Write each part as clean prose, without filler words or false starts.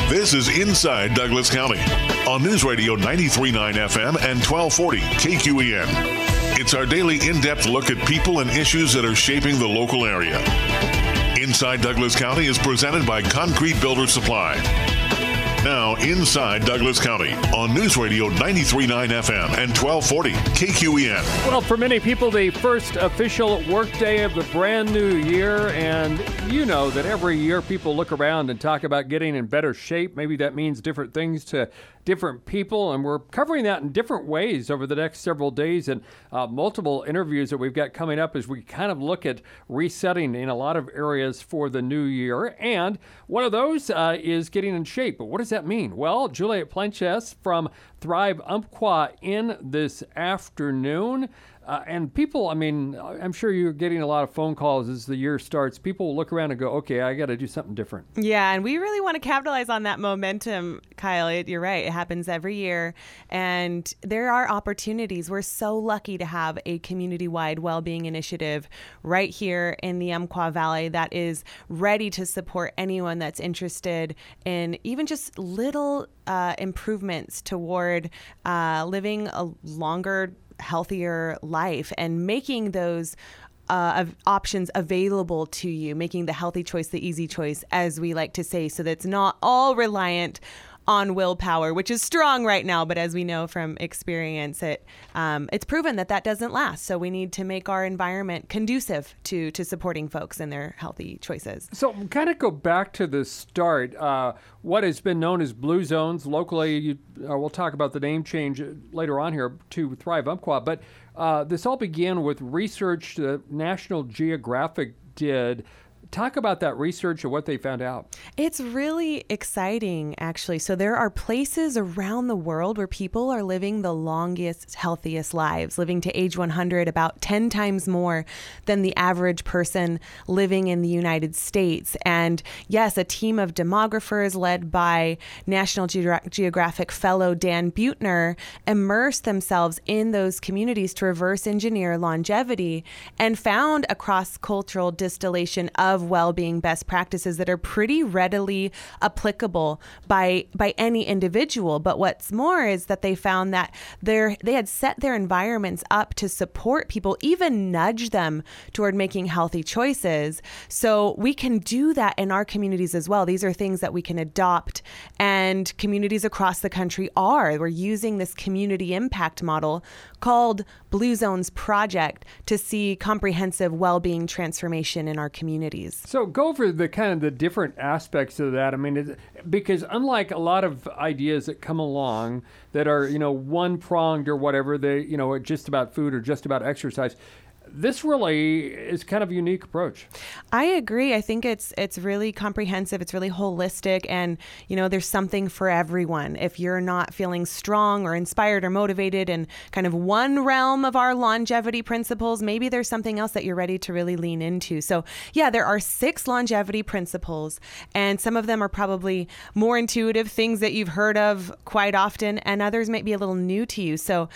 This is Inside Douglas County on News Radio 93.9 FM and 1240 KQEN. It's our daily in-depth look at people and issues that are shaping the local area. Inside Douglas County is presented by Concrete Builder Supply. Now, Inside Douglas County on News Radio 93.9 FM and 1240 KQEN. Well, for many people, the first official workday of the brand new year, and you know that every year people look around and talk about getting in better shape. Maybe that means different things to different people, and we're covering that in different ways over the next several days, and multiple interviews that we've got coming up as we kind of look at resetting in a lot of areas for the new year. And one of those is getting in shape. But what does that mean? Well, Juliet Planches from Thrive Umpqua in this afternoon. And people, I mean, I'm sure you're getting a lot of phone calls as the year starts. People will look around and go, okay, I got to do something different. Yeah, and we really want to capitalize on that momentum, Kyle. You're right. It happens every year. And there are opportunities. We're so lucky to have a community-wide well-being initiative right here in the Umpqua Valley that is ready to support anyone that's interested in even just little improvements toward living a longer, healthier life and making those options available to you, making the healthy choice the easy choice, as we like to say, so that it's not all reliant on willpower, which is strong right now. But as we know from experience, it's proven that doesn't last. So we need to make our environment conducive to supporting folks in their healthy choices. So kind of go back to the start. What has been known as Blue Zones locally, we'll talk about the name change later on here to Thrive Umpqua. But this all began with research that National Geographic did. Talk about that research and what they found out. It's really exciting, actually. So there are places around the world where people are living the longest, healthiest lives, living to age 100, about 10 times more than the average person living in the United States. And yes, a team of demographers led by National Geographic fellow Dan Buettner immersed themselves in those communities to reverse engineer longevity and found a cross-cultural distillation of well-being best practices that are pretty readily applicable by any individual. But what's more is that they found that they had set their environments up to support people, even nudge them toward making healthy choices. So we can do that in our communities as well. These are things that we can adopt, and communities across the country are. We're using this community impact model called Blue Zones Project to see comprehensive well-being transformation in our communities. So go over the kind of the different aspects of that. I mean, because unlike a lot of ideas that come along that are, one-pronged or whatever, they, just about food or just about exercise, this really is kind of a unique approach. I agree. I think it's really comprehensive. It's really holistic. And, there's something for everyone. If you're not feeling strong or inspired or motivated in kind of one realm of our longevity principles, maybe there's something else that you're ready to really lean into. So yeah, there are 6 longevity principles, and some of them are probably more intuitive, things that you've heard of quite often, and others might be a little new to you. So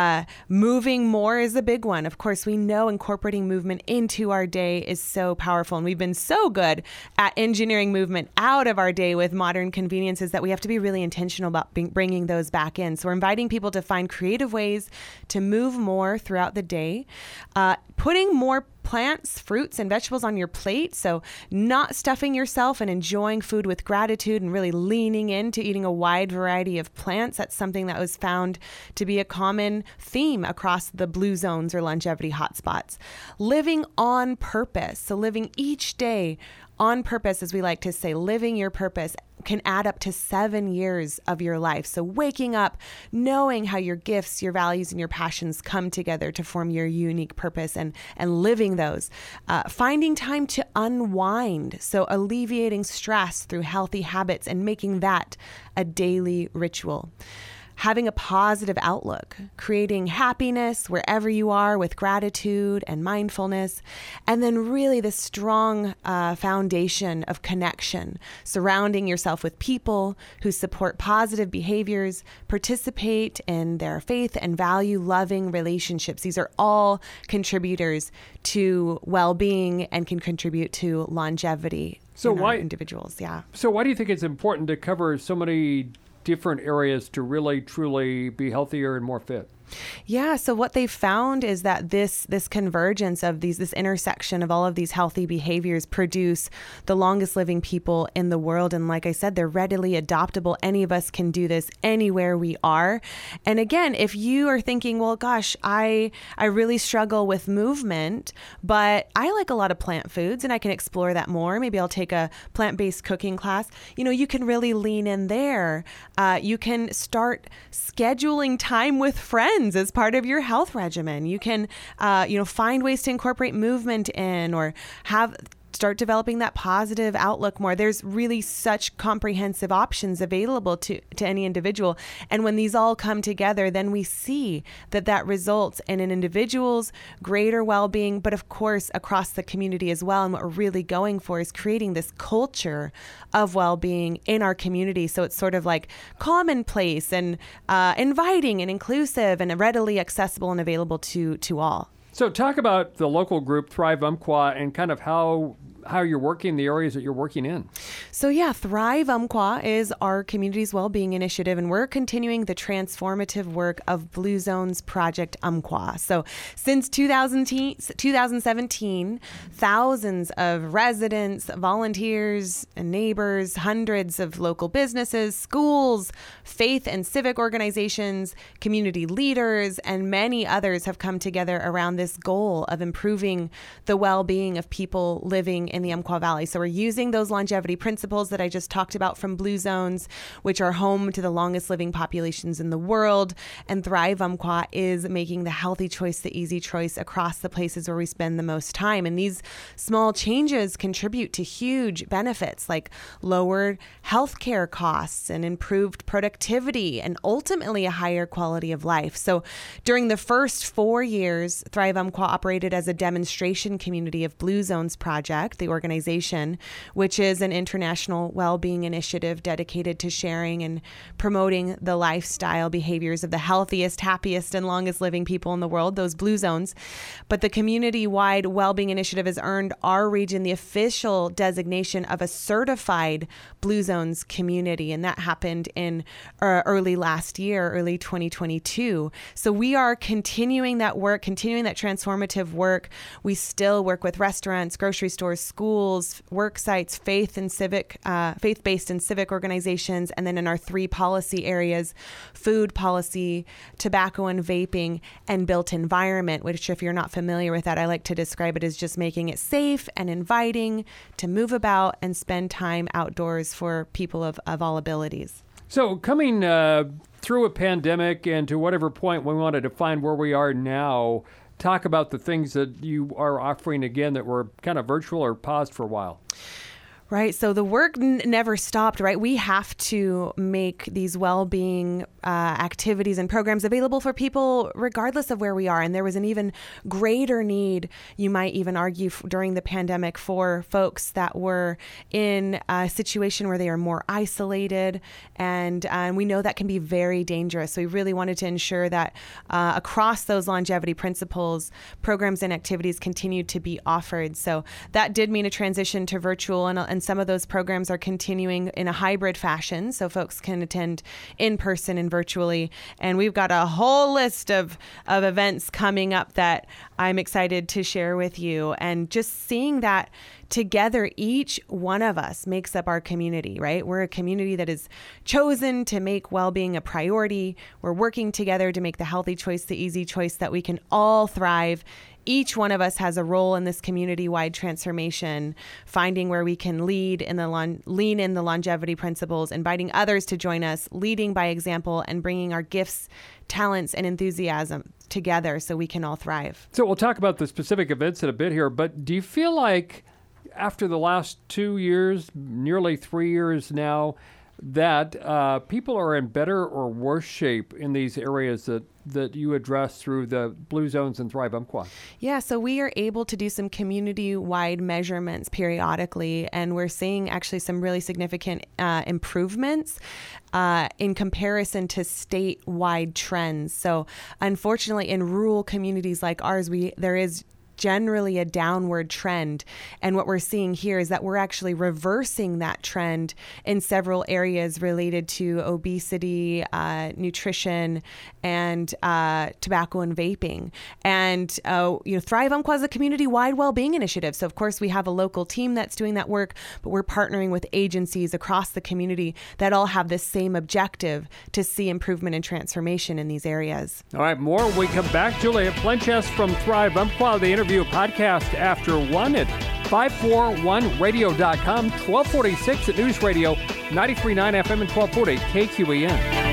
moving more is a big one. Of course, we know incorporating movement into our day is so powerful, and we've been so good at engineering movement out of our day with modern conveniences that we have to be really intentional about bringing those back in. So we're inviting people to find creative ways to move more throughout the day, putting more plants, fruits, and vegetables on your plate. So not stuffing yourself and enjoying food with gratitude and really leaning into eating a wide variety of plants. That's something that was found to be a common theme across the blue zones or longevity hotspots. Living on purpose. So living each day on purpose, as we like to say, living your purpose can add up to 7 years of your life. So waking up, knowing how your gifts, your values, and your passions come together to form your unique purpose and living those. Finding time to unwind. So alleviating stress through healthy habits and making that a daily ritual. Having a positive outlook, creating happiness wherever you are with gratitude and mindfulness, and then really the strong foundation of connection, surrounding yourself with people who support positive behaviors, participate in their faith and value loving relationships. These are all contributors to well-being and can contribute to longevity. individuals. Yeah. So why do you think it's important to cover so many different areas to really, truly be healthier and more fit? Yeah. So what they found is that this convergence of this intersection of all of these healthy behaviors produce the longest living people in the world. And like I said, they're readily adoptable. Any of us can do this anywhere we are. And again, if you are thinking, well, gosh, I really struggle with movement, but I like a lot of plant foods and I can explore that more. Maybe I'll take a plant-based cooking class. You can really lean in there. You can start scheduling time with friends as part of your health regimen. You can, find ways to incorporate movement in, or start developing that positive outlook more. There's really such comprehensive options available to any individual. And when these all come together, then we see that results in an individual's greater well-being, but of course across the community as well. And what we're really going for is creating this culture of well-being in our community. So it's sort of like commonplace and inviting and inclusive and readily accessible and available to all. So talk about the local group, Thrive Umpqua, and kind of how you're working, the areas that you're working in. So yeah, Thrive Umpqua is our community's well-being initiative, and we're continuing the transformative work of Blue Zones Project Umpqua. So since 2017, thousands of residents, volunteers, and neighbors, hundreds of local businesses, schools, faith and civic organizations, community leaders, and many others have come together around this goal of improving the well-being of people living in the Umpqua Valley. So we're using those longevity principles that I just talked about from Blue Zones, which are home to the longest living populations in the world. And Thrive Umpqua is making the healthy choice the easy choice across the places where we spend the most time. And these small changes contribute to huge benefits like lowered healthcare costs and improved productivity and ultimately a higher quality of life. So during the first 4 years, Thrive Umpqua operated as a demonstration community of Blue Zones Project, the organization, which is an international well-being initiative dedicated to sharing and promoting the lifestyle behaviors of the healthiest, happiest, and longest living people in the world, those Blue Zones. But the community-wide well-being initiative has earned our region the official designation of a certified Blue Zones community, and that happened in early last year, early 2022. So we are continuing that work, continuing that transformative work. We still work with restaurants, grocery stores, schools, work sites, faith-based and civic organizations, and then in our 3 policy areas, food policy, tobacco and vaping, and built environment, which if you're not familiar with that, I like to describe it as just making it safe and inviting to move about and spend time outdoors for people of all abilities. So coming through a pandemic and to whatever point we want to define where we are now, talk about the things that you are offering again that were kind of virtual or paused for a while. Right. So the work never stopped, right? We have to make these well-being activities and programs available for people regardless of where we are. And there was an even greater need, you might even argue, during the pandemic for folks that were in a situation where they are more isolated. And we know that can be very dangerous. So we really wanted to ensure that across those longevity principles, programs and activities continued to be offered. So that did mean a transition to virtual, and some of those programs are continuing in a hybrid fashion, so folks can attend in person and virtually. And we've got a whole list of events coming up that I'm excited to share with you. And just seeing that together, each one of us makes up our community, right? We're a community that is chosen to make well-being a priority. We're working together to make the healthy choice the easy choice, that we can all thrive. Each one of us has a role in this community-wide transformation, finding where we can lean in the longevity principles, inviting others to join us, leading by example, and bringing our gifts, talents, and enthusiasm together so we can all thrive. So we'll talk about the specific events in a bit here, but do you feel like after the last 2 years, nearly 3 years now, that people are in better or worse shape in these areas that you address through the Blue Zones and Thrive Umpqua? Yeah, so we are able to do some community-wide measurements periodically, and we're seeing actually some really significant improvements in comparison to statewide trends. So unfortunately, in rural communities like ours, there is generally a downward trend. And what we're seeing here is that we're actually reversing that trend in several areas related to obesity, nutrition, and tobacco and vaping. And Thrive Umpqua is a community-wide well-being initiative. So of course we have a local team that's doing that work, but we're partnering with agencies across the community that all have this same objective to see improvement and transformation in these areas. All right, more when we come back. Juliet Plenches from Thrive Umpqua, the interview podcast after 1 at 541radio.com, 1246 at News Radio 93.9 FM and 1240 KQEN.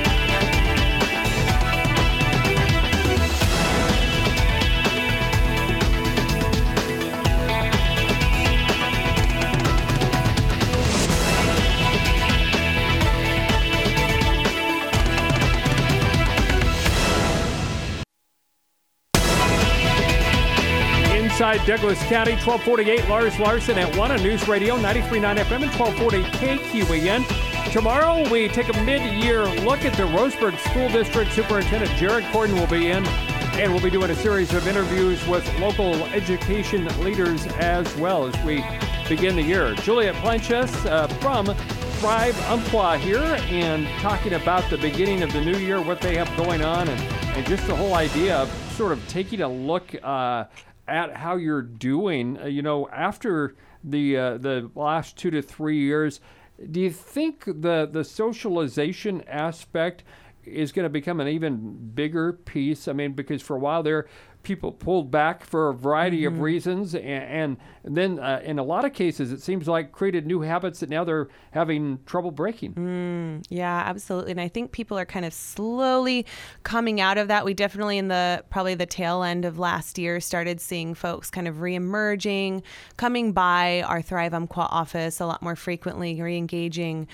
Inside Douglas County, 1248, Lars Larson at 1 on News Radio 93.9 FM and 1240 KQEN. Tomorrow, we take a mid-year look at the Roseburg School District. Superintendent Jared Corden will be in, and we'll be doing a series of interviews with local education leaders as well as we begin the year. Juliet Plenches from Thrive Umpqua here, and talking about the beginning of the new year, what they have going on, and just the whole idea of sort of taking a look at how you're doing, after the last 2 to 3 years. Do you think the socialization aspect is going to become an even bigger piece? I mean, because for a while there, people pulled back for a variety of reasons, and then in a lot of cases, it seems like created new habits that now they're having trouble breaking. Yeah, absolutely. And I think people are kind of slowly coming out of that. We definitely in probably the tail end of last year started seeing folks kind of reemerging, coming by our Thrive Umpqua office a lot more frequently, re-engaging.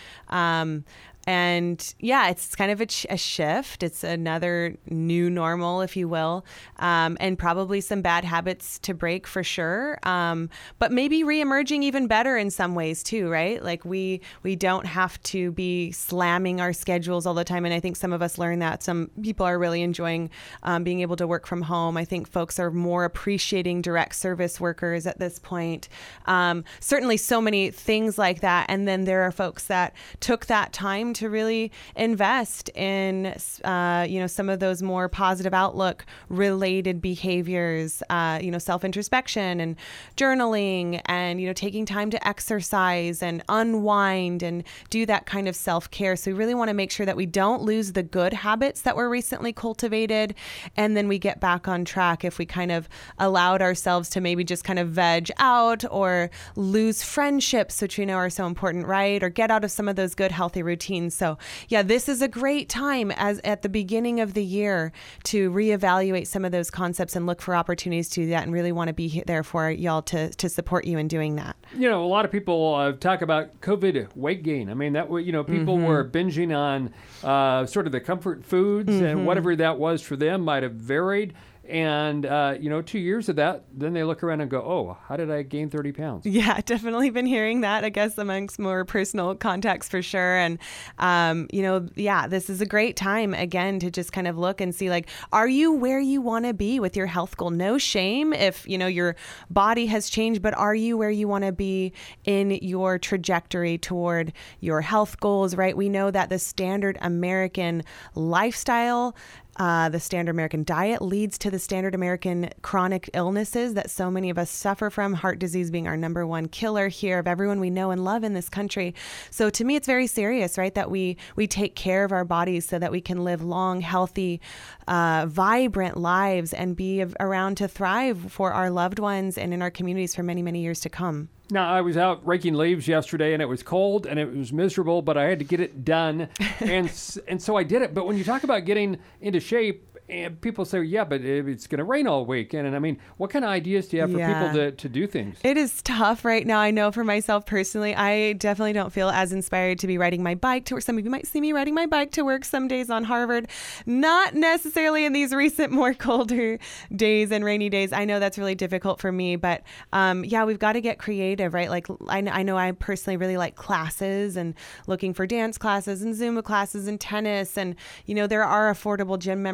And yeah, it's kind of a shift. It's another new normal, if you will, and probably some bad habits to break for sure. But maybe reemerging even better in some ways too, right? Like we don't have to be slamming our schedules all the time. And I think some of us learn that. Some people are really enjoying being able to work from home. I think folks are more appreciating direct service workers at this point. Certainly so many things like that. And then there are folks that took that time to really invest in, some of those more positive outlook related behaviors, self-introspection and journaling and, taking time to exercise and unwind and do that kind of self-care. So we really want to make sure that we don't lose the good habits that were recently cultivated. And then we get back on track if we kind of allowed ourselves to maybe just kind of veg out or lose friendships, which we know are so important, right? Or get out of some of those good, healthy routines. So yeah, this is a great time as at the beginning of the year to reevaluate some of those concepts and look for opportunities to do that, and really want to be there for y'all to support you in doing that. A lot of people talk about COVID weight gain. I mean, that people were binging on sort of the comfort foods, and whatever that was for them might have varied. And, 2 years of that, then they look around and go, oh, how did I gain 30 pounds? Yeah, definitely been hearing that, I guess, amongst more personal contacts for sure. And, this is a great time, again, to just kind of look and see, like, are you where you want to be with your health goal? No shame if, your body has changed, but are you where you want to be in your trajectory toward your health goals, right? We know that the standard American lifestyle, the standard American diet leads to the standard American chronic illnesses that so many of us suffer from, heart disease being our number one killer here of everyone we know and love in this country. So to me, it's very serious, right? That we take care of our bodies so that we can live long, healthy, vibrant lives and be around to thrive for our loved ones and in our communities for many, many years to come. Now, I was out raking leaves yesterday, and it was cold, and it was miserable, but I had to get it done, and so I did it. But when you talk about getting into shape, and people say, yeah, but it's going to rain all week. And I mean, what kind of ideas do you have for people to do things? It is tough right now. I know for myself personally, I definitely don't feel as inspired to be riding my bike to work. Some of you might see me riding my bike to work some days on Harvard, not necessarily in these recent more colder days and rainy days. I know that's really difficult for me, but we've got to get creative, right? Like I know I personally really like classes and looking for dance classes and Zumba classes and tennis. And, there are affordable gym memberships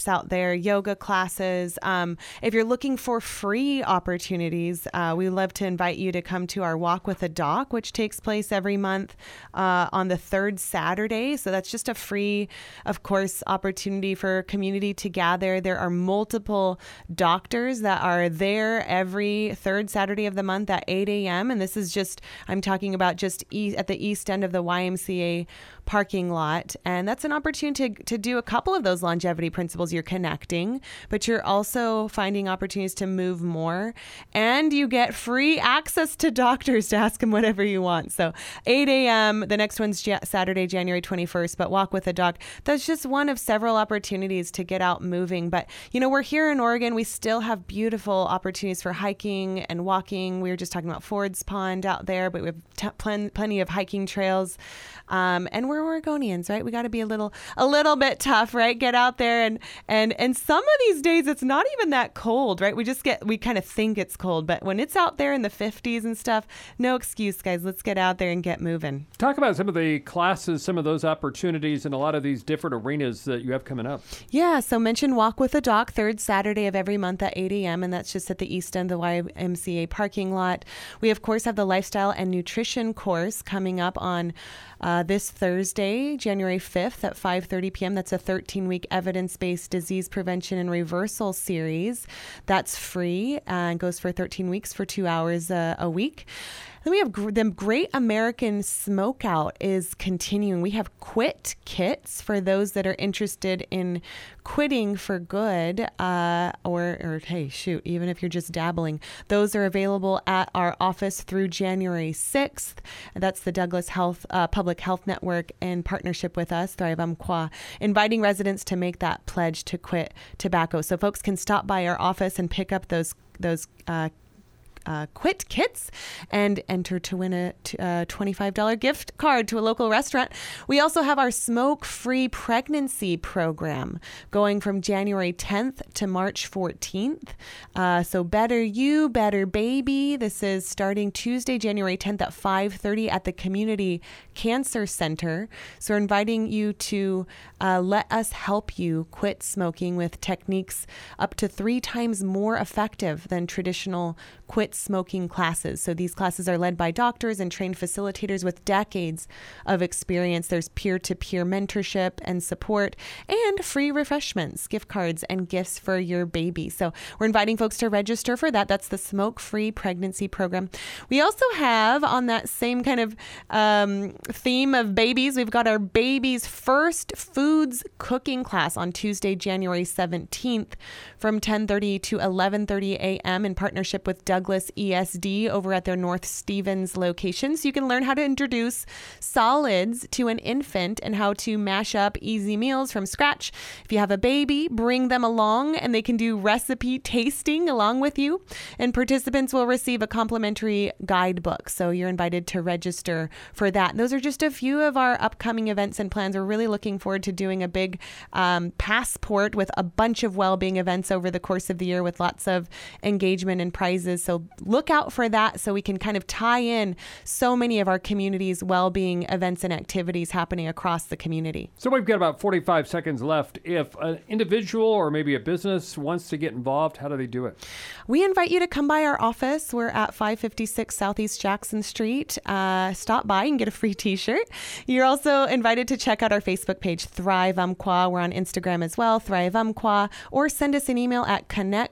out there, yoga classes. If you're looking for free opportunities, we love to invite you to come to our Walk with a Doc, which takes place every month on the third Saturday. So that's just a free, of course, opportunity for community to gather. There are multiple doctors that are there every third Saturday of the month at 8 a.m. And this is just, I'm talking about just at the east end of the YMCA parking lot. And that's an opportunity to do a couple of those longevity principles. You're connecting, but you're also finding opportunities to move more. And you get free access to doctors to ask them whatever you want. So 8 a.m., the next one's Saturday, January 21st, but Walk with a Doc. That's just one of several opportunities to get out moving. But, you know, we're here in Oregon. We still have beautiful opportunities for hiking and walking. We were just talking about Ford's Pond out there, but we have plenty of hiking trails. And we're Oregonians, right? We got to be a little bit tough, right? Get out there and some of these days it's not even that cold, right? We kind of think it's cold, but when it's out there in the 50s and stuff, no excuse, guys. Let's get out there and get moving. Talk about some of the classes, some of those opportunities, and a lot of these different arenas that you have coming up. Yeah, so mention Walk with a Doc, third Saturday of every month at 8 a.m., and that's just at the east end of the YMCA parking lot. We, of course, have the Lifestyle and Nutrition course coming up on this Thursday, January 5th at 5:30 p.m. That's a 13-week evidence-based disease prevention and reversal series. That's free and goes for 13 weeks for 2 hours a week. Then we have the Great American Smokeout is continuing. We have quit kits for those that are interested in quitting for good, or hey, shoot, even if you're just dabbling. Those are available at our office through January 6th. That's the Douglas Public Health Network in partnership with us, Thrive Umpqua, inviting residents to make that pledge to quit tobacco. So folks can stop by our office and pick up those quit kits and enter to win a $25 gift card to a local restaurant. We also have our smoke-free pregnancy program going from January 10th to March 14th. So Better You, Better Baby. This is starting Tuesday, January 10th at 5:30 at the Community Cancer Center. So we're inviting you to let us help you quit smoking with techniques up to 3 times more effective than traditional quit smoking classes. So these classes are led by doctors and trained facilitators with decades of experience. There's peer-to-peer mentorship and support and free refreshments, gift cards, and gifts for your baby. So we're inviting folks to register for that. That's the Smoke-Free Pregnancy Program. We also have, on that same kind of theme of babies, we've got our Babies First Foods Cooking class on Tuesday, January 17th from 10:30 to 11:30 a.m. in partnership with Douglas ESD over at their North Stevens location. So you can learn how to introduce solids to an infant and how to mash up easy meals from scratch. If you have a baby, bring them along and they can do recipe tasting along with you. And participants will receive a complimentary guidebook. So you're invited to register for that. Those are just a few of our upcoming events and plans. We're really looking forward to doing a big passport with a bunch of well-being events over the course of the year with lots of engagement and prizes. So look out for that so we can kind of tie in so many of our community's well-being events and activities happening across the community. So we've got about 45 seconds left. If an individual or maybe a business wants to get involved, how do they do it? We invite you to come by our office. We're at 556 Southeast Jackson Street. Stop by and get a free t-shirt. You're also invited to check out our Facebook page, Thrive Umpqua. We're on Instagram as well, Thrive Umpqua, or send us an email at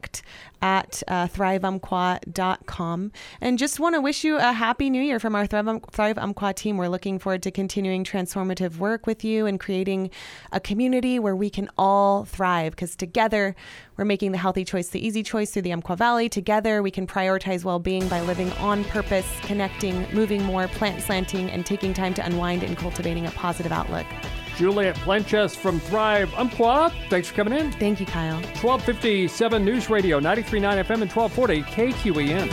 connect@thriveumpqua.com. And just want to wish you a happy new year from our Thrive Umpqua team. We're looking forward to continuing transformative work with you and creating a community where we can all thrive, because together we're making the healthy choice the easy choice through the Umpqua Valley. Together we can prioritize well-being by living on purpose, connecting, moving more, plant slanting, and taking time to unwind and cultivating a positive outlook. Juliet Blanchest from Thrive Umpqua, thanks for coming in. Thank you, Kyle. 1257 News Radio, 93.9 FM and 1240 KQEN.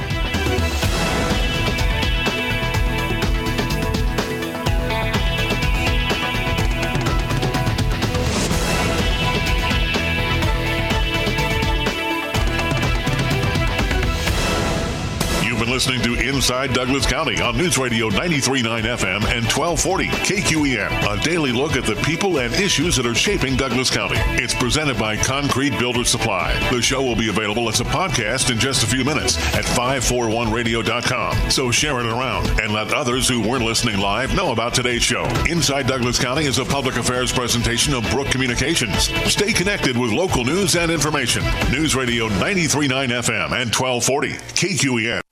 listening to Inside Douglas County on News Radio 93.9 FM and 1240 KQEN. A daily look at the people and issues that are shaping Douglas County. It's presented by Concrete Builder Supply. The show will be available as a podcast in just a few minutes at 541radio.com. So share it around and let others who weren't listening live know about today's show. Inside Douglas County is a public affairs presentation of Brook Communications. Stay connected with local news and information. News Radio 93.9 FM and 1240 KQEN.